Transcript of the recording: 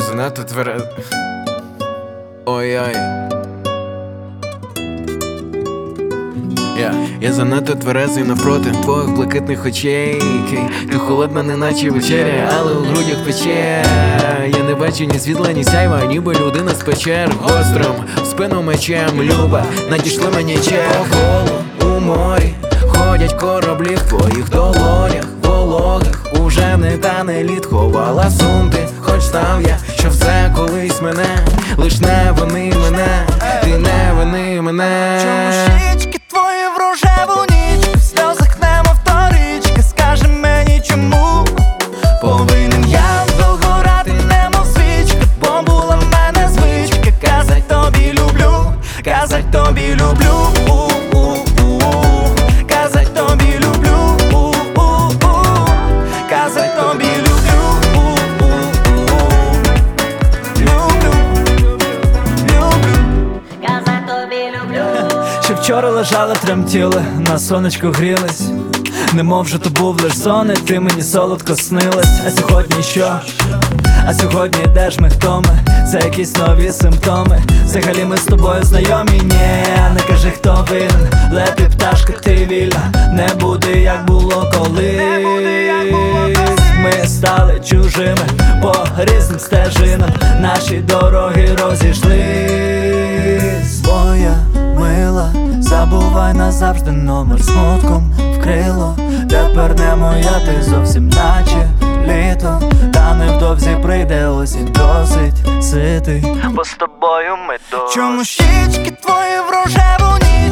занадто тверезий. Ой-ой. Я занадто тверезий навпроти твоїх блакитних очей. Ти холодна, неначе вечеря, але у грудях пече. Я не бачу ні світла, ні сяйва, ніби людина з печер. Гострим в спину мечем, люба, надійшли мені черг. Коло у морі ходять кораблі в твоїх долонях вологих. Уже не тане лід, ховала сумки. Хоч знав я, що все колись мене. Лиш не вини мене, ти не вини мене. Чому щічки твої в рожеву ніч, в сльозах немов скажи мені чому повинен я довго грати, немов свічка, бо була в мене звичка казать тобі люблю, казать тобі люблю, казать тобі люблю, казать тобі люблю, Казать тобі люблю. Ще вчора лежали, тремтіли, на сонечку грілись. Немов же то був лиш сон, і ти мені солодко снилась. А сьогодні що? А сьогодні де ж ми, хто ми? Це якісь нові симптоми. Взагалі ми з тобою знайомі, ні, не кажи, хто винен. Лети, пташка, ти вільна, не буде, як було колись. Ми стали чужими по різним стежинам, наші дороги розійшлись. Моя мила, забувай назавжди номер, смутком вкрило. Тепер не моя, ти зовсім наче літо. Та невдовзі прийде осінь, досить ситий, бо з тобою ми досить. Чому щічки твої в рожеву ніч,